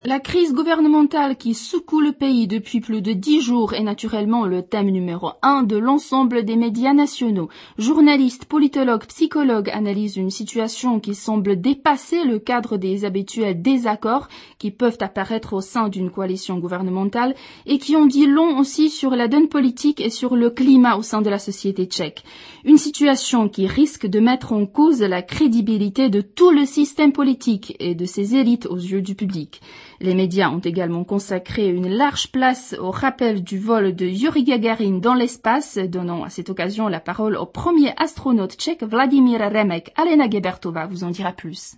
La crise gouvernementale qui secoue le pays depuis plus de 10 jours est naturellement le thème numéro 1 de l'ensemble des médias nationaux. Journalistes, politologues, psychologues analysent une situation qui semble dépasser le cadre des habituels désaccords qui peuvent apparaître au sein d'une coalition gouvernementale et qui ont dit long aussi sur la donne politique et sur le climat au sein de la société tchèque. Une situation qui risque de mettre en cause la crédibilité de tout le système politique et de ses élites aux yeux du public. Les médias ont également consacré une large place au rappel du vol de Yuri Gagarin dans l'espace, donnant à cette occasion la parole au premier astronaute tchèque Vladimir Remek. Alena Gebertova vous en dira plus.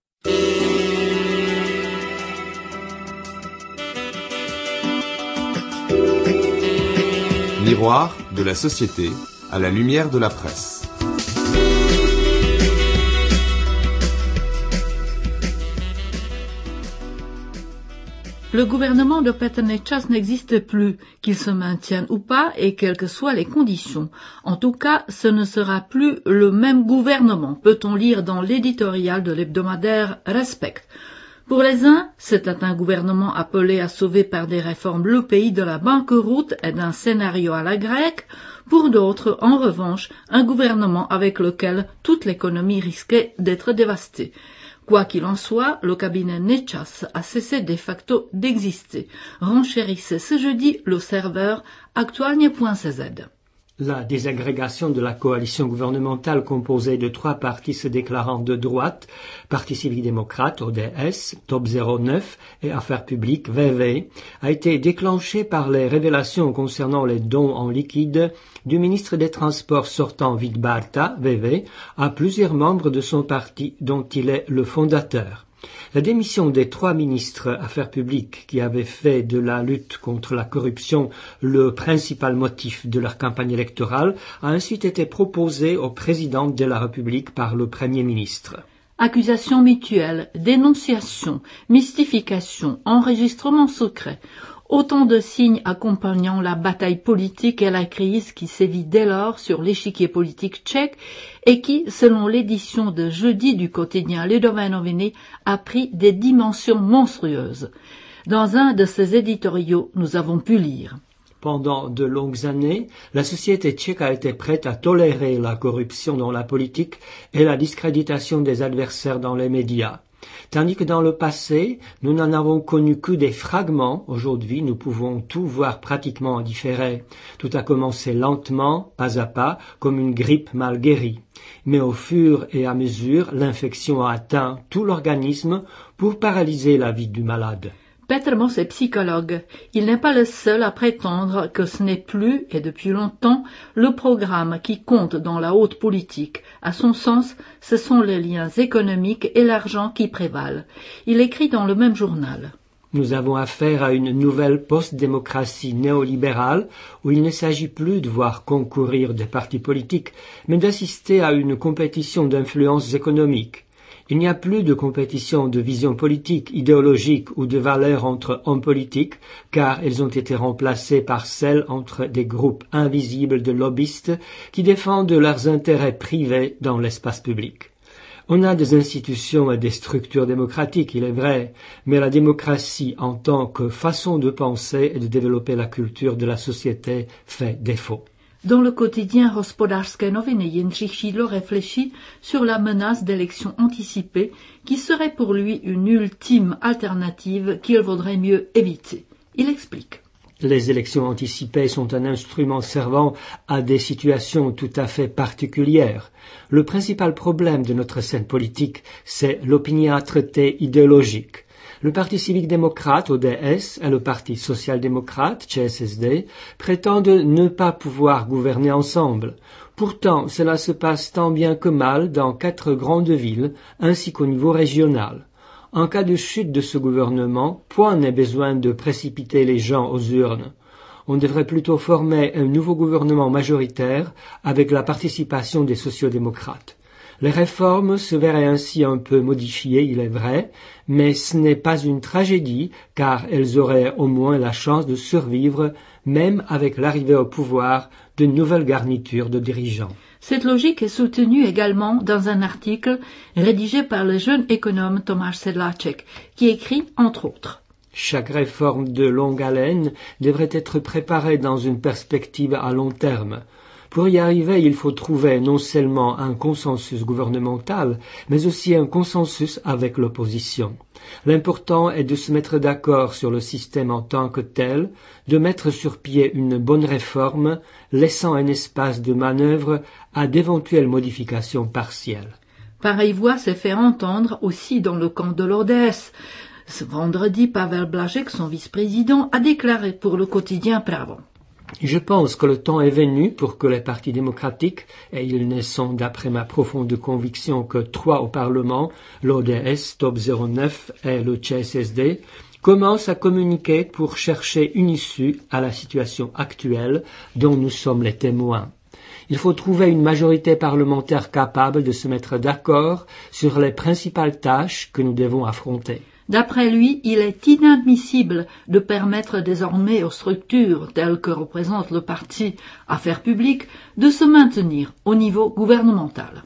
Miroir de la société à la lumière de la presse. Le gouvernement de Petr Nečas n'existe plus, qu'il se maintienne ou pas et quelles que soient les conditions. En tout cas, ce ne sera plus le même gouvernement, peut-on lire dans l'éditorial de l'hebdomadaire Respect. Pour les uns, c'était un gouvernement appelé à sauver par des réformes le pays de la banqueroute et d'un scénario à la grecque. Pour d'autres, en revanche, un gouvernement avec lequel toute l'économie risquait d'être dévastée. Quoi qu'il en soit, le cabinet Nečas a cessé de facto d'exister, renchérissait ce jeudi le serveur aktualnie.cz. La désagrégation de la coalition gouvernementale composée de 3 partis se déclarant de droite, Parti civique démocrate, ODS, Top 09 et Affaires publiques, VV, a été déclenchée par les révélations concernant les dons en liquide du ministre des Transports sortant Vidbarta, VV, à plusieurs membres de son parti dont il est le fondateur. La démission des 3 ministres Affaires publiques qui avaient fait de la lutte contre la corruption le principal motif de leur campagne électorale a ensuite été proposée au président de la République par le Premier ministre. Accusations mutuelles, dénonciations, mystifications, enregistrements secrets. Autant de signes accompagnant la bataille politique et la crise qui sévit dès lors sur l'échiquier politique tchèque et qui, selon l'édition de jeudi du quotidien Lidové noviny, a pris des dimensions monstrueuses. Dans un de ses éditoriaux, nous avons pu lire. Pendant de longues années, la société tchèque a été prête à tolérer la corruption dans la politique et la discréditation des adversaires dans les médias. Tandis que dans le passé, nous n'en avons connu que des fragments, aujourd'hui nous pouvons tout voir pratiquement en différé. Tout a commencé lentement, pas à pas, comme une grippe mal guérie. Mais au fur et à mesure, l'infection a atteint tout l'organisme pour paralyser la vie du malade. Petr Moos est psychologue. Il n'est pas le seul à prétendre que ce n'est plus, et depuis longtemps, le programme qui compte dans la haute politique. À son sens, ce sont les liens économiques et l'argent qui prévalent. Il écrit dans le même journal. Nous avons affaire à une nouvelle post-démocratie néolibérale où il ne s'agit plus de voir concourir des partis politiques, mais d'assister à une compétition d'influences économiques. Il n'y a plus de compétition de vision politique, idéologique ou de valeurs entre hommes politiques, car elles ont été remplacées par celles entre des groupes invisibles de lobbyistes qui défendent leurs intérêts privés dans l'espace public. On a des institutions et des structures démocratiques, il est vrai, mais la démocratie en tant que façon de penser et de développer la culture de la société fait défaut. Dans le quotidien Hospodářské noviny, Jindřich Šídlo réfléchit sur la menace d'élections anticipées qui serait pour lui une ultime alternative qu'il vaudrait mieux éviter. Il explique. Les élections anticipées sont un instrument servant à des situations tout à fait particulières. Le principal problème de notre scène politique, c'est l'opiniâtreté idéologique. Le Parti civique démocrate, ODS, et le Parti social-démocrate, ČSSD, prétendent ne pas pouvoir gouverner ensemble. Pourtant, cela se passe tant bien que mal dans 4 grandes villes, ainsi qu'au niveau régional. En cas de chute de ce gouvernement, point n'est besoin de précipiter les gens aux urnes. On devrait plutôt former un nouveau gouvernement majoritaire avec la participation des sociodémocrates. Les réformes se verraient ainsi un peu modifiées, il est vrai, mais ce n'est pas une tragédie, car elles auraient au moins la chance de survivre, même avec l'arrivée au pouvoir de nouvelles garnitures de dirigeants. Cette logique est soutenue également dans un article rédigé par le jeune économe Tomáš Sedláček, qui écrit, entre autres, Chaque réforme de longue haleine devrait être préparée dans une perspective à long terme. Pour y arriver, il faut trouver non seulement un consensus gouvernemental, mais aussi un consensus avec l'opposition. L'important est de se mettre d'accord sur le système en tant que tel, de mettre sur pied une bonne réforme, laissant un espace de manœuvre à d'éventuelles modifications partielles. Pareille voix s'est fait entendre aussi dans le camp de l'ODS. Ce vendredi, Pavel Blažek, son vice-président, a déclaré pour le quotidien Pravo. Je pense que le temps est venu pour que les partis démocratiques, et ils ne sont d'après ma profonde conviction que 3 au Parlement, l'ODS, Top 09 et le CSSD, commencent à communiquer pour chercher une issue à la situation actuelle dont nous sommes les témoins. Il faut trouver une majorité parlementaire capable de se mettre d'accord sur les principales tâches que nous devons affronter. D'après lui, il est inadmissible de permettre désormais aux structures telles que représente le parti Affaires publiques de se maintenir au niveau gouvernemental.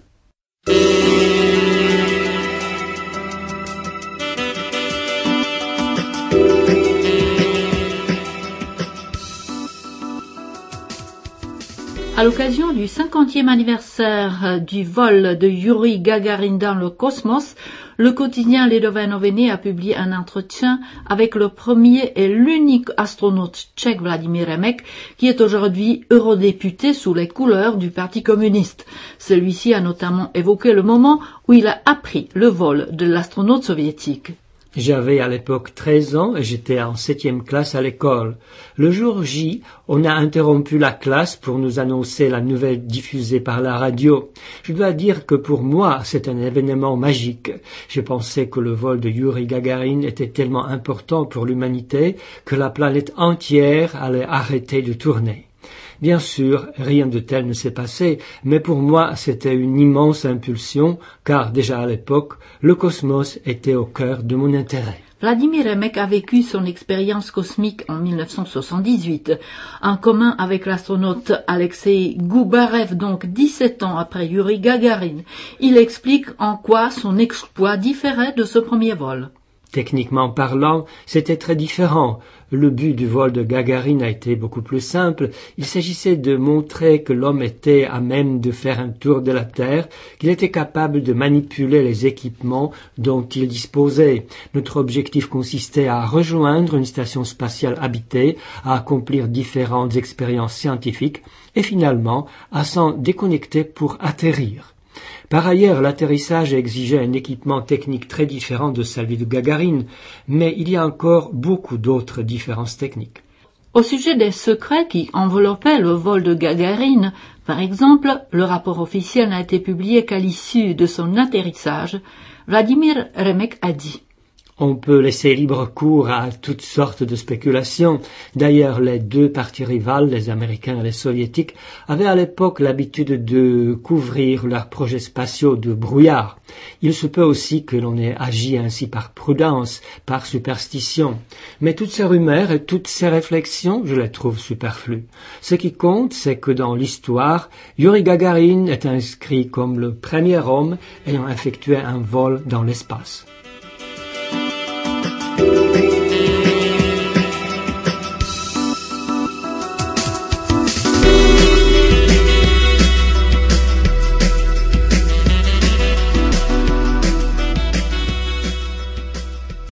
À l'occasion du 50e anniversaire du vol de Yuri Gagarin dans le cosmos, le quotidien Lidové noviny a publié un entretien avec le premier et l'unique astronaute tchèque Vladimír Remek, qui est aujourd'hui eurodéputé sous les couleurs du Parti communiste. Celui-ci a notamment évoqué le moment où il a appris le vol de l'astronaute soviétique. J'avais à l'époque 13 ans et j'étais en 7e classe à l'école. Le jour J, on a interrompu la classe pour nous annoncer la nouvelle diffusée par la radio. Je dois dire que pour moi, c'est un événement magique. Je pensais que le vol de Yuri Gagarin était tellement important pour l'humanité que la planète entière allait arrêter de tourner. Bien sûr, rien de tel ne s'est passé, mais pour moi c'était une immense impulsion, car déjà à l'époque, le cosmos était au cœur de mon intérêt. Vladimír Remek a vécu son expérience cosmique en 1978, en commun avec l'astronaute Alexei Goubarev, donc 17 ans après Yuri Gagarin. Il explique en quoi son exploit différait de ce premier vol. Techniquement parlant, c'était très différent. Le but du vol de Gagarin a été beaucoup plus simple. Il s'agissait de montrer que l'homme était à même de faire un tour de la Terre, qu'il était capable de manipuler les équipements dont il disposait. Notre objectif consistait à rejoindre une station spatiale habitée, à accomplir différentes expériences scientifiques et finalement à s'en déconnecter pour atterrir. Par ailleurs, l'atterrissage exigeait un équipement technique très différent de celui de Gagarin, mais il y a encore beaucoup d'autres différences techniques. Au sujet des secrets qui enveloppaient le vol de Gagarin, par exemple, le rapport officiel n'a été publié qu'à l'issue de son atterrissage, Vladimír Remek a dit: On peut laisser libre cours à toutes sortes de spéculations. D'ailleurs, les deux partis rivales, les Américains et les Soviétiques, avaient à l'époque l'habitude de couvrir leurs projets spatiaux de brouillard. Il se peut aussi que l'on ait agi ainsi par prudence, par superstition. Mais toutes ces rumeurs et toutes ces réflexions, je les trouve superflues. Ce qui compte, c'est que dans l'histoire, Yuri Gagarin est inscrit comme le premier homme ayant effectué un vol dans l'espace.